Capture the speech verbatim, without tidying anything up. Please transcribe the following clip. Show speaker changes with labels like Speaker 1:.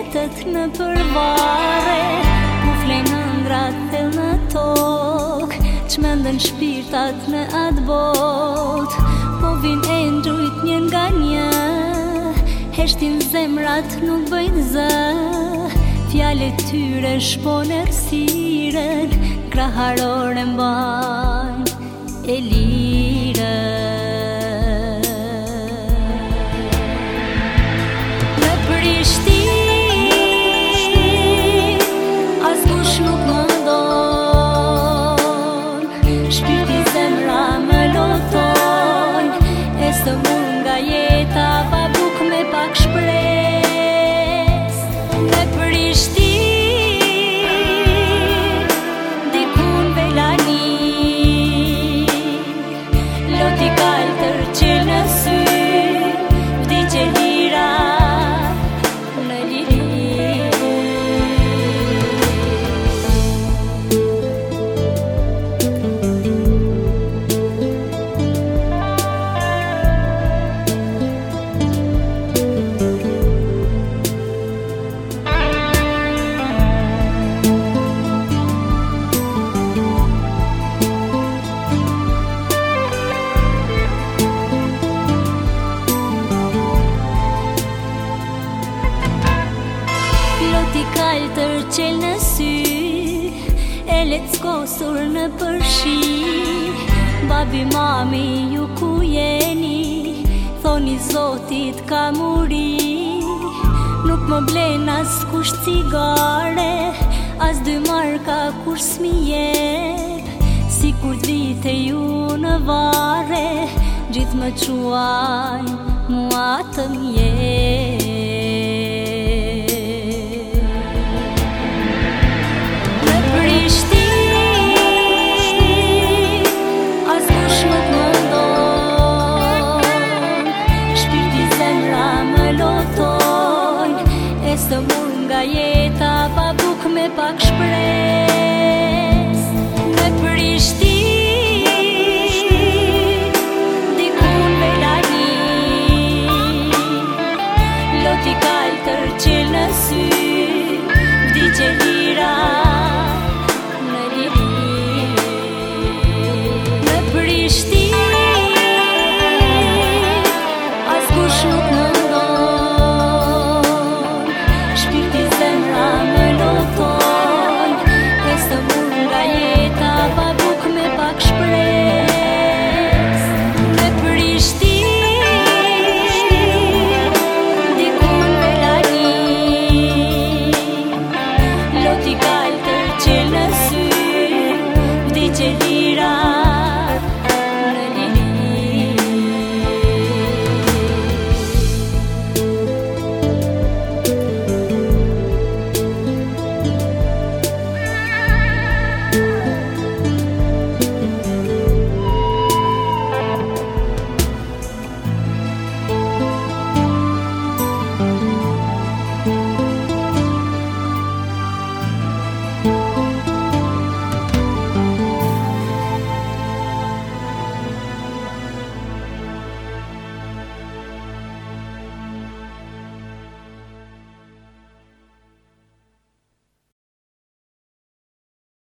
Speaker 1: jetët në përvare, ku flenë ëndrat thellë në tokë, çmendën shpirtat në atë botë, po vin e ndrujt një nga një, heshtin zemrat nuk bëjnë zë, fjalët tyre shpon errësirën, kraharore mbajnë e lirën. Në Prishtinë askush nuk më ndon, shpirti zemra më loton, e së mur nga jeta pa buk me pak shpresë. Në Prishtinë dikun velani, loti kaltër që në sy, vdiqe lira në liri. Loti kaltër qel në sy, e leckosur në përshi, babi mami ju ku jeni, thoni Zotit ka muri, nuk më blen as kush cigare, as dy marka kur s'mi jep, si kur t'vite ju në vare, gjithë më quajnë mua të mjep. Së mur nga jeta pa buk me pak shpresë.